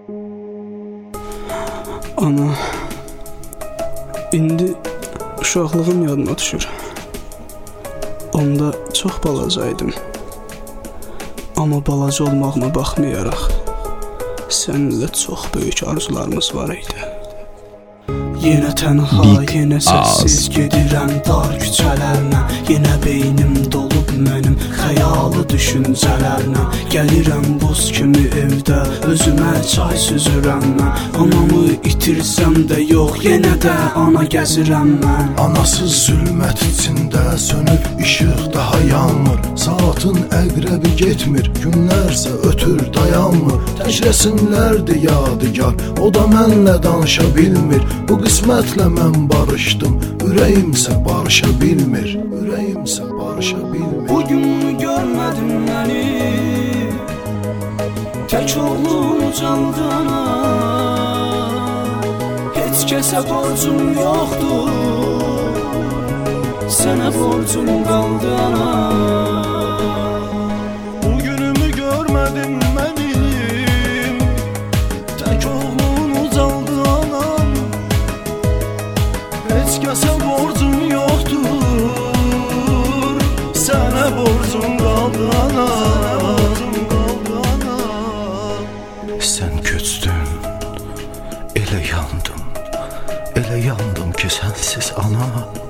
Ana, indi uşaqlığım yadıma düşür. Onda çox balacaydım. Amma balaca olmağıma baxmayaraq, səninlə çox böyük arzularımız var idi. Yenə tənha, yenə səssiz gedirəm dar küçələrlə. Yenə beynim dolub mənim xəyalı düşüncələrlə. Gəlirəm buz kimi evdə, özümə çay süzürəm mən. Anamı itirsəm də yox, yenə də ana gəzirəm mən. Anasız zülmət içində sönüb işıq daha yanmır. Saatın əqrəbi getmir, günlərsə ötür dayanmır. Tək rəsimlərdir yadigar, o da mənlə danışa bilmir. Bu qismətlə mən barışdım, ürəyimsə barışa bilmir. Ürəyimsə barışa bilmir. Bugün görmədim məni, tək oğlum ucaldı ana. Heç kəsə borcum yoxdur, sənə borcum qaldı ana. Bugünümü görmədim mənim, tək oğlum ucaldı anam. Heç kəsə borcum yoxdur, sənə borcum qaldı ana. Sən köçdün, elə yandım ki sənsiz ana.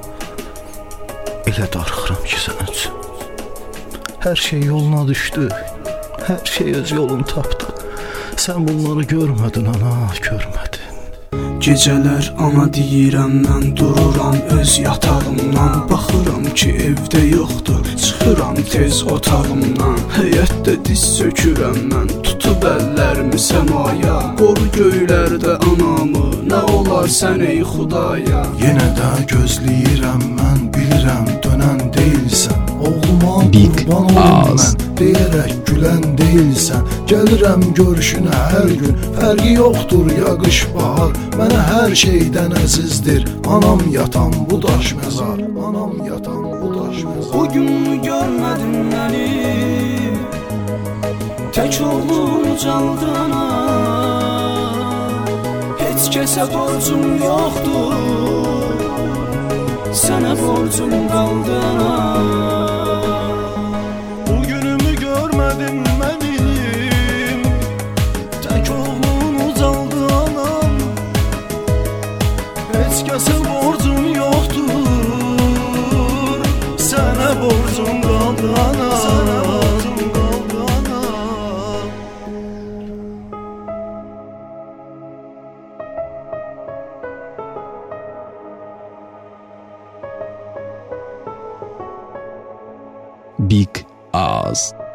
Elə darıxıram ki sən üçün. Hər şey yoluna düşdü, hər şey öz yolunu tapdı. Sən bunları görmədin ana, görmədin. Gecələr ana deyirəm mən, dururam öz yatağımdan. Baxıram ki evdə yoxdur, çıxıram tez otağımdan. Həyətdə diz sökürəm mən, tutub əllərimi səmaya. Qoru göylərdə anamı, nə olar sən ey Xudaya. Yenə də gözləyirəm mən, bilirəm dönən deyilsən. Oğluma qurban olum mən, deyərək gülən deyilsən. Gəlirəm görüşünə hər gün, fərqi yoxdur ya qış bahar. Mənə hər şeydən əzizdir, anam yatan bu daş məzar. Anam yatan bu daş məzar. Bugün görmədim məni, tək oğlum ucaldı ana. Heç kəsə borcum yoxdur, sənə borcum qaldı ana. Bugünümü görmədim mənim, tək oğlum ucaldı anam. Heç kəsə borcum yoxdur, sənə borcum qaldı ana. Sənə borcum qaldı ana. Big Oz.